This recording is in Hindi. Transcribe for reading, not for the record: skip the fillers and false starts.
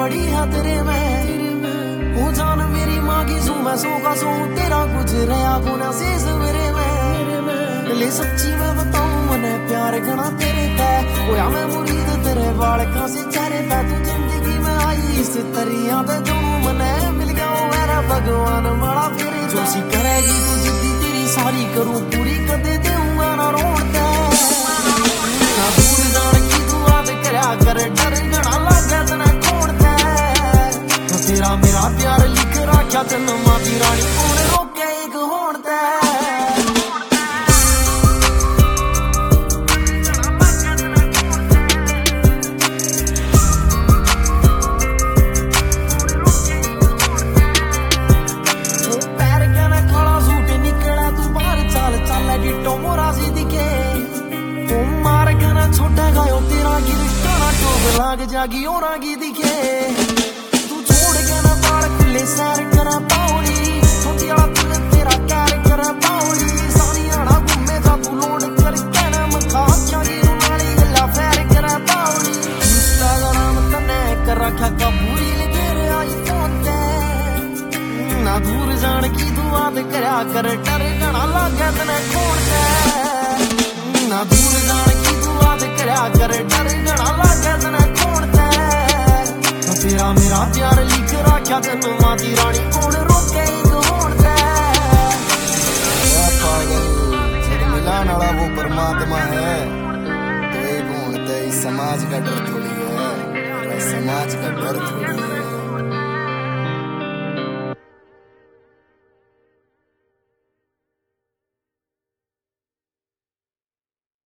पड़ी है तेरे में। ओ जान मेरी मांगी सू मैं सो का सो तेरा कुछ रहा गुना से सवेरे में। ले सच्ची मैं बताऊं मने प्यार गणा तेरे पे होया मैं मुरीद तेरे बालका से चेहरे पे। तू जिंदगी में आई इस तरिया पे जो मने मिल गया मेरा भगवान माड़ा फिर जो सी करेगी तू जिद्दी तेरी सारी करूं पूरी कदे दूंगा ना रोता ना दूर जान की दुआ ते करया कर डर गणा लागे तने खोड़ता तेरा मेरा प्यार लिख रखा तेन मां दी रानी कौन रोके एक होणता। छोटा गायो तेरा गिरफ्तारा टोक लाग जागी और आगे दिखे। तू छोड़ के ना बाड़ खुले सैर करा पाउली छोटी आला तुल तेरा कैर करा पाउली सारी आना घूमे जा तू लोड कर कहना मखा जागी उनाली गल्ला फैर करा पाउली। इंस्टाग्राम तने कर रखा कबूरी लगे रे आईफोन ते ना दूर जान की दुआ ते करया कर डर गणा लागे तने खोण ते ना दूर जान की करया कर डर गणा लागे तने खोणता तेरा मेरा प्यार लिख रखा तेन मां दी रानी कौन रोके होणता। पागल फिर मिलाने वाला वो परमात्मा है तो एक होणता इस समाज का डर थोड़ी है, समाज का डर थोड़ी है।